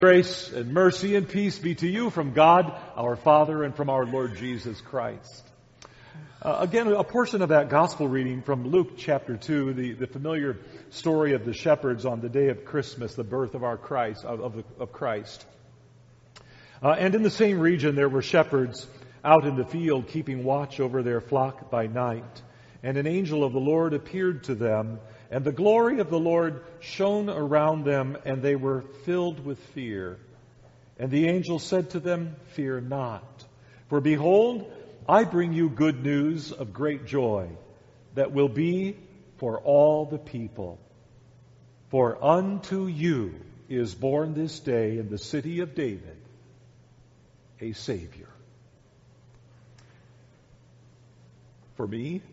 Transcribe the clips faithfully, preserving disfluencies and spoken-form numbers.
Grace and mercy and peace be to you from God, our Father, and from our Lord Jesus Christ. Uh, again, a portion of that gospel reading from Luke chapter two, the, the familiar story of the shepherds on the day of Christmas, the birth of our Christ, of, of, the, of Christ. Uh, and in the same region, there were shepherds out in the field keeping watch over their flock by night. And an angel of the Lord appeared to them, and the glory of the Lord shone around them, and they were filled with fear. And the angel said to them, "Fear not, for behold, I bring you good news of great joy that will be for all the people. For unto you is born this day in the city of David a Savior." For me?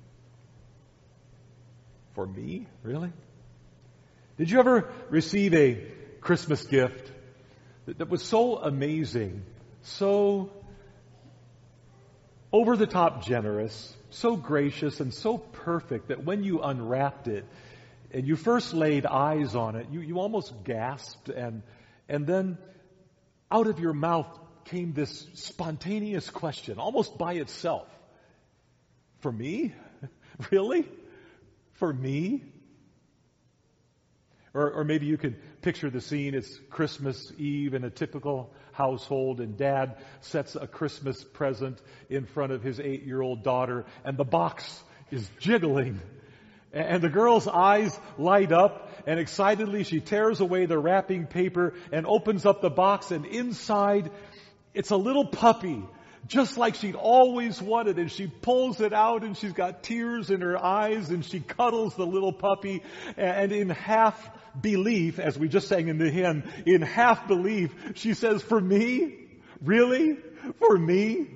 For me? Really? Did you ever receive a Christmas gift that, that was so amazing, so over-the-top generous, so gracious, and so perfect that when you unwrapped it and you first laid eyes on it, you, you almost gasped, and, and then out of your mouth came this spontaneous question, almost by itself. For me? Really? For me? Or, or maybe you could picture the scene. It's Christmas Eve in a typical household, and Dad sets a Christmas present in front of his eight-year-old daughter, and the box is jiggling. And the girl's eyes light up, and excitedly she tears away the wrapping paper and opens up the box, and inside it's a little puppy, just like she'd always wanted, and she pulls it out, and she's got tears in her eyes, and she cuddles the little puppy, and in half belief, as we just sang in the hymn, in half belief, she says, "For me? Really? For me?"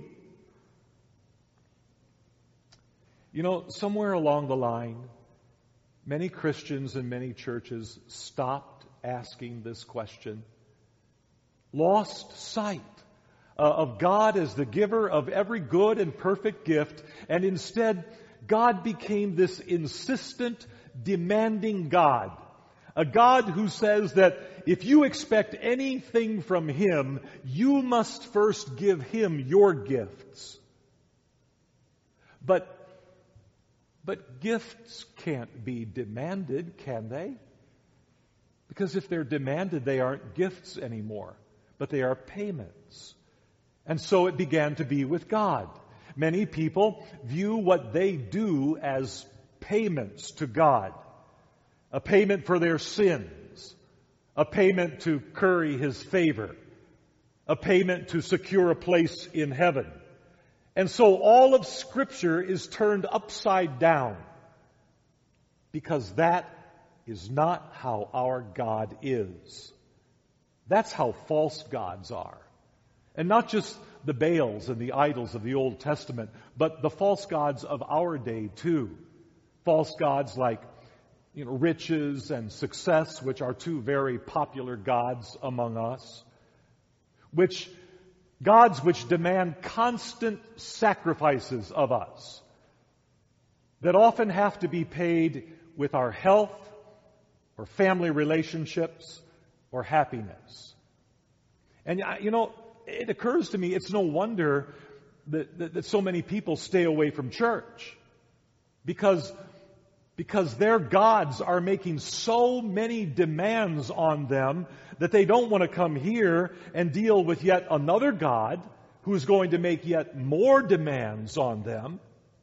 You know, somewhere along the line, many Christians and many churches stopped asking this question, lost sight Uh, of God as the giver of every good and perfect gift, and instead God became this insistent, demanding God. A God who says that if you expect anything from Him, you must first give Him your gifts. But, but gifts can't be demanded, can they? Because if they're demanded, they aren't gifts anymore, but they are payments. And so it began to be with God. Many people view what they do as payments to God. A payment for their sins. A payment to curry His favor. A payment to secure a place in heaven. And so all of Scripture is turned upside down. Because that is not how our God is. That's how false gods are. And not just the Baals and the idols of the Old Testament, but the false gods of our day too. False gods like, you know, riches and success, which are two very popular gods among us. Which, gods which demand constant sacrifices of us. That often have to be paid with our health, or family relationships, or happiness. And, you know, it occurs to me, it's no wonder that, that, that so many people stay away from church. Because, because their gods are making so many demands on them that they don't want to come here and deal with yet another God who's going to make yet more demands on them.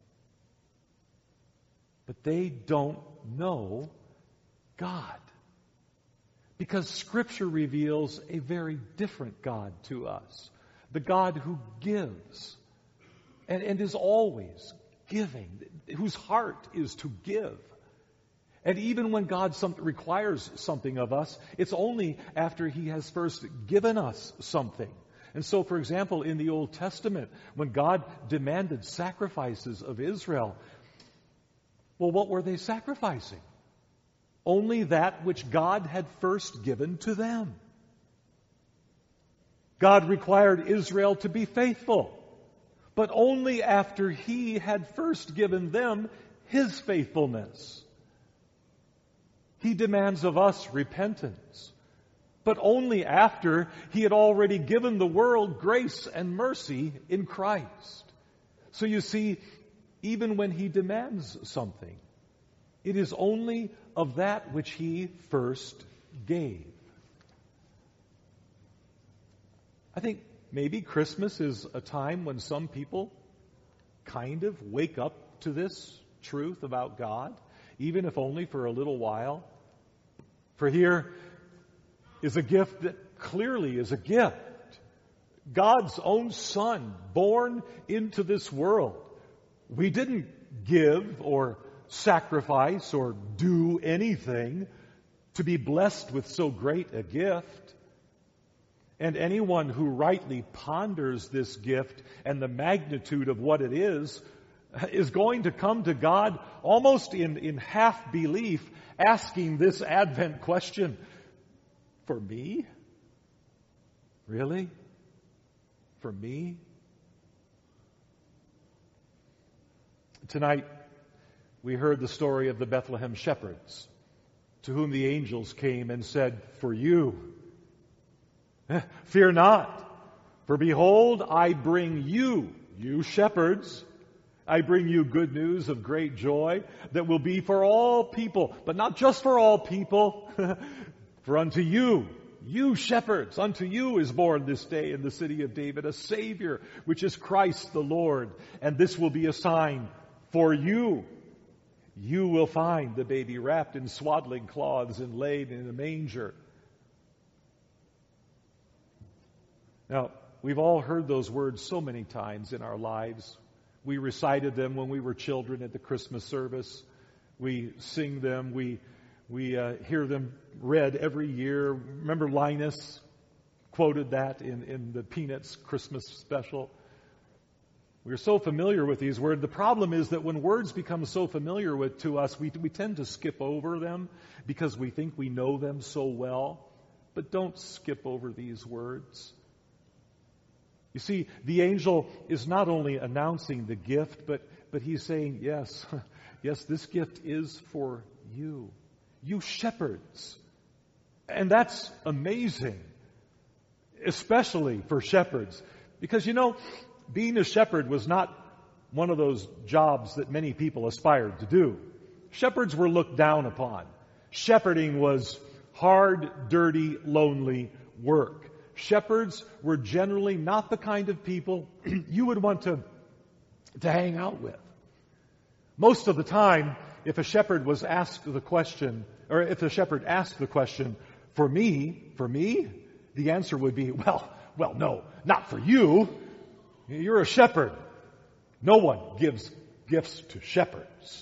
But they don't know God. Because Scripture reveals a very different God to us. The God who gives and, and is always giving, whose heart is to give. And even when God some, requires something of us, it's only after He has first given us something. And so, for example, in the Old Testament, when God demanded sacrifices of Israel, well, what were they sacrificing? Only that which God had first given to them. God required Israel to be faithful, but only after He had first given them His faithfulness. He demands of us repentance, but only after he had already given the world grace and mercy in Christ. So you see, even when he demands something, it is only of that which he first gave. I think maybe Christmas is a time when some people kind of wake up to this truth about God, even if only for a little while. For here is a gift that clearly is a gift. God's own Son, born into this world. We didn't give or sacrifice or do anything to be blessed with so great a gift. And anyone who rightly ponders this gift and the magnitude of what it is, is going to come to God almost in, in half belief, asking this Advent question, for me? Really? For me? Tonight, we heard the story of the Bethlehem shepherds, to whom the angels came and said, for you, fear not, for behold, I bring you, you shepherds, I bring you good news of great joy that will be for all people, but not just for all people, for unto you, you shepherds, unto you is born this day in the city of David a Savior, which is Christ the Lord, and this will be a sign for you. You will find the baby wrapped in swaddling cloths and laid in a manger. Now, we've all heard those words so many times in our lives. We recited them when we were children at the Christmas service. We sing them. We we uh, hear them read every year. Remember Linus quoted that in, in the Peanuts Christmas special. We're so familiar with these words. The problem is that when words become so familiar with to us, we, we tend to skip over them because we think we know them so well. But don't skip over these words. You see, the angel is not only announcing the gift, but, but he's saying, yes, yes, this gift is for you. You shepherds. And that's amazing, especially for shepherds. Because, you know, being a shepherd was not one of those jobs that many people aspired to do. Shepherds were looked down upon. Shepherding was hard, dirty, lonely work. Shepherds were generally not the kind of people you would want to, to hang out with. Most of the time, if a shepherd was asked the question, or if a shepherd asked the question, for me, for me, the answer would be, well, well, no, not for you. You're a shepherd. No one gives gifts to shepherds.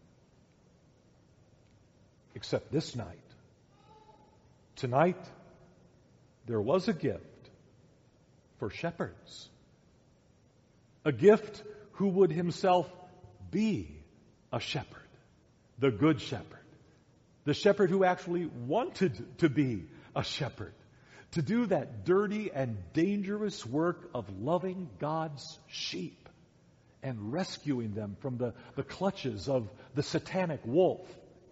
Except this night. Tonight, there was a gift for shepherds. A gift who would himself be a shepherd. The good shepherd. The shepherd who actually wanted to be a shepherd. To do that dirty and dangerous work of loving God's sheep and rescuing them from the, the clutches of the satanic wolf.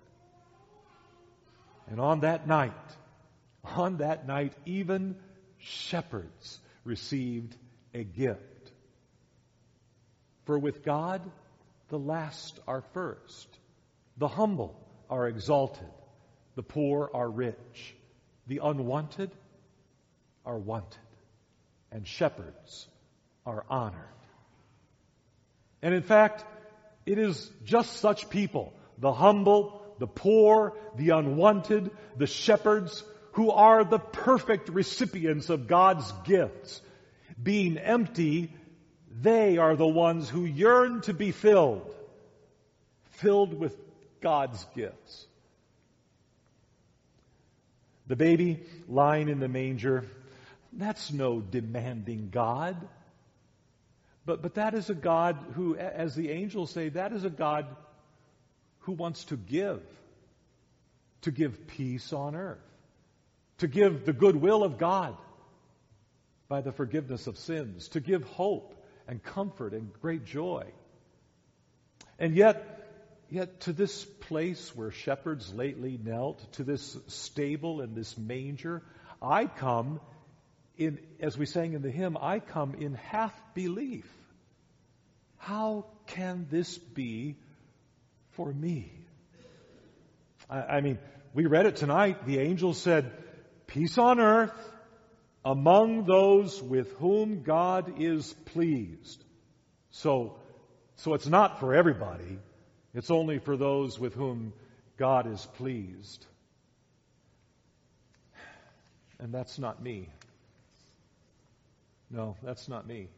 And on that night, on that night, even shepherds received a gift. For with God, the last are first. The humble are exalted. The poor are rich. The unwanted are wanted. And shepherds are honored. And in fact, it is just such people, the humble, the poor, the unwanted, the shepherds, who are the perfect recipients of God's gifts. Being empty, they are the ones who yearn to be filled. Filled with God's gifts. The baby lying in the manger, that's no demanding God. But, but that is a God who, as the angels say, that is a God who wants to give. To give peace on earth. To give the goodwill of God by the forgiveness of sins. To give hope and comfort and great joy. And yet, yet to this place where shepherds lately knelt, to this stable and this manger, I come in, as we sang in the hymn, I come in half belief. How can this be for me? I, I mean, we read it tonight. The angel said, peace on earth among those with whom God is pleased. So, so it's not for everybody. It's only for those with whom God is pleased. And that's not me. No, that's not me.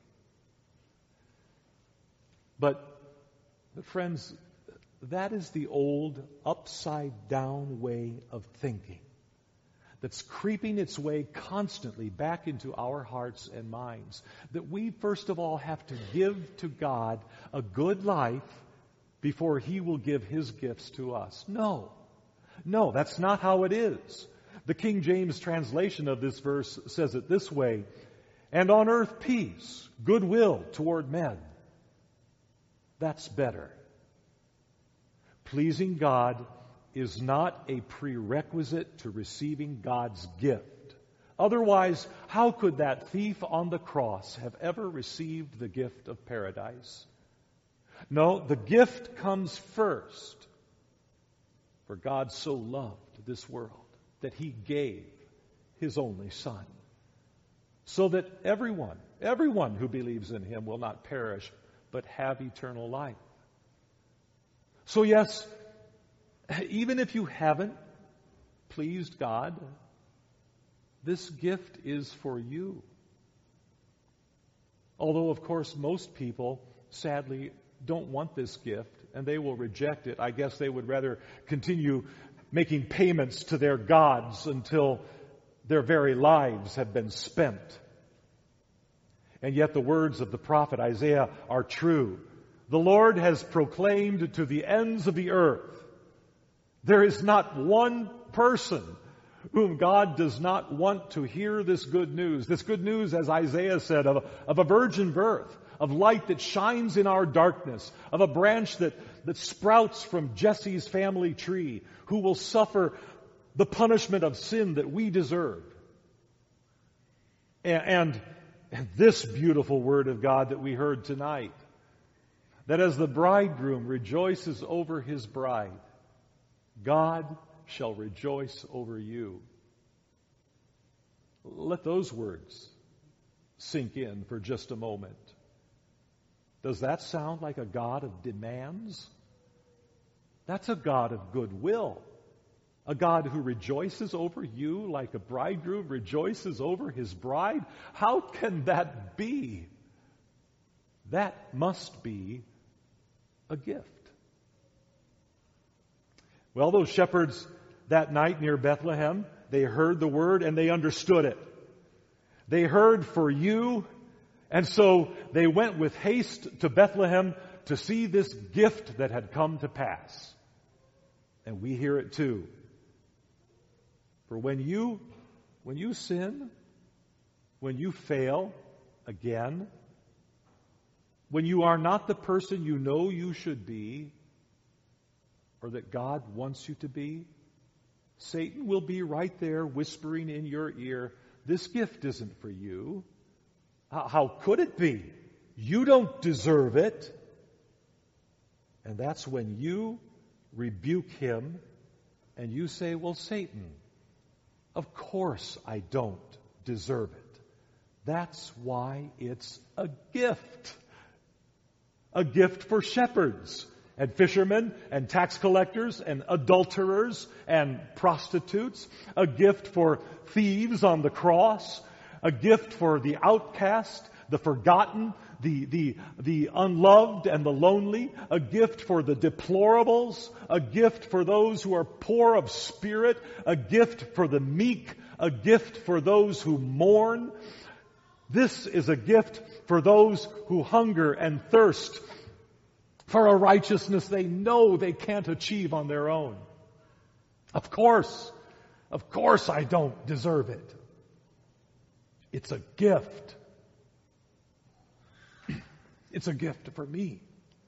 But, but friends, that is the old upside-down way of thinking that's creeping its way constantly back into our hearts and minds. That we, first of all, have to give to God a good life before He will give His gifts to us. No. No, that's not how it is. The King James translation of this verse says it this way, and on earth peace, goodwill toward men. That's better. Pleasing God is not a prerequisite to receiving God's gift. Otherwise, how could that thief on the cross have ever received the gift of paradise? No, the gift comes first. For God so loved this world that He gave His only Son, so that everyone, everyone who believes in Him will not perish, but have eternal life. So yes, even if you haven't pleased God, this gift is for you. Although, of course, most people, sadly, don't want this gift, and they will reject it. I guess they would rather continue making payments to their gods until their very lives have been spent. And yet the words of the prophet Isaiah are true. The Lord has proclaimed to the ends of the earth, there is not one person whom God does not want to hear this good news. This good news, as Isaiah said, of, of a virgin birth, of light that shines in our darkness, of a branch that, that sprouts from Jesse's family tree, who will suffer the punishment of sin that we deserve. And, and, and this beautiful word of God that we heard tonight, that as the bridegroom rejoices over his bride, God shall rejoice over you. Let those words sink in for just a moment. Does that sound like a God of demands? That's a God of goodwill. A God who rejoices over you like a bridegroom rejoices over his bride? How can that be? That must be a gift. Well, those shepherds that night near Bethlehem, they heard the word and they understood it. They heard for you, and so they went with haste to Bethlehem to see this gift that had come to pass. And we hear it too. For when you, when you sin, when you fail again, when you are not the person you know you should be, or that God wants you to be, Satan will be right there whispering in your ear, this gift isn't for you. How could it be? You don't deserve it. And that's when you rebuke him and you say, well, Satan, of course I don't deserve it. That's why it's a gift. A gift for shepherds and fishermen and tax collectors and adulterers and prostitutes. A gift for thieves on the cross. A gift for the outcast, the forgotten, the, the, the unloved and the lonely. A gift for the deplorables. A gift for those who are poor of spirit. A gift for the meek. A gift for those who mourn. This is a gift for those who hunger and thirst for a righteousness they know they can't achieve on their own. Of course, of course I don't deserve it. It's a gift. It's a gift for me.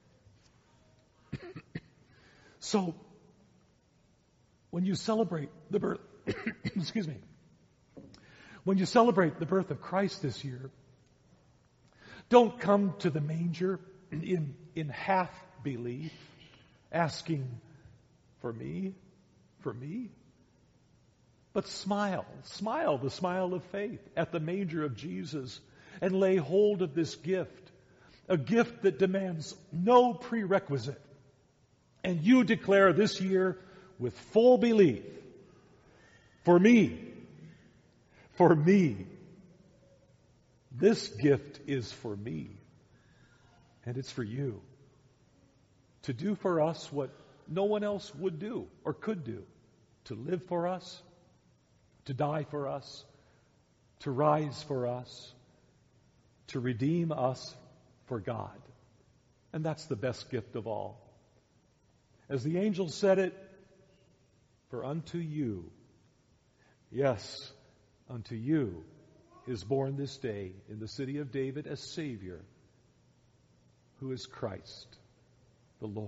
So, when you celebrate the birth, excuse me, When you celebrate the birth of Christ this year, don't come to the manger in, in half belief, asking for me, for me. But smile, smile the smile of faith at the manger of Jesus and lay hold of this gift, a gift that demands no prerequisite. And you declare this year with full belief, for me, for me, this gift is for me, and it's for you, to do for us what no one else would do or could do, to live for us, to die for us, to rise for us, to redeem us for God. And that's the best gift of all. As the angel said it, for unto you, yes, unto you is born this day in the city of David a Savior, who is Christ the Lord.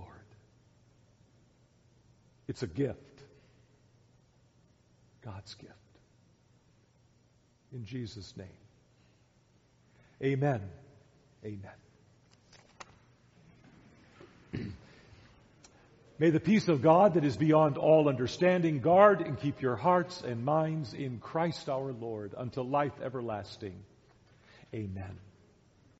It's a gift, God's gift. In Jesus' name, amen. Amen. May the peace of God that is beyond all understanding guard and keep your hearts and minds in Christ our Lord unto life everlasting. Amen.